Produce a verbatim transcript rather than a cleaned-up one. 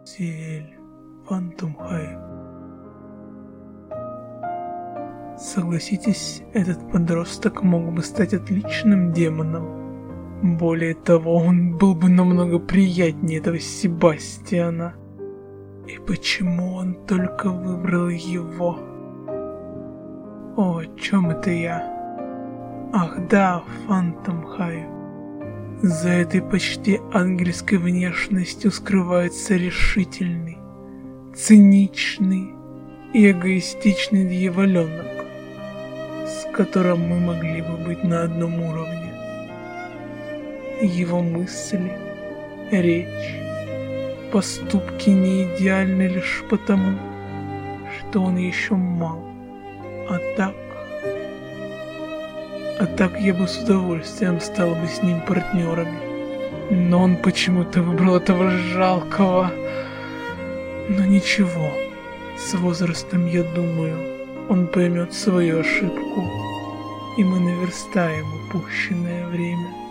Сиэль, Фантом Хай. Согласитесь, этот подросток мог бы стать отличным демоном. Более того, он был бы намного приятнее этого Себастьяна. И почему он только выбрал его? О, о чем это я? Ах да, Фантом Хай. За этой почти ангельской внешностью скрывается решительный, циничный и эгоистичный дьяволенок, с которым мы могли бы быть на одном уровне. Его мысли, речь, поступки не идеальны лишь потому, что он еще мал. А так... А так я бы с удовольствием стал бы с ним партнерами. Но он почему-то выбрал этого жалкого. Но ничего, с возрастом, я думаю, он поймет свою ошибку, и мы наверстаем упущенное время.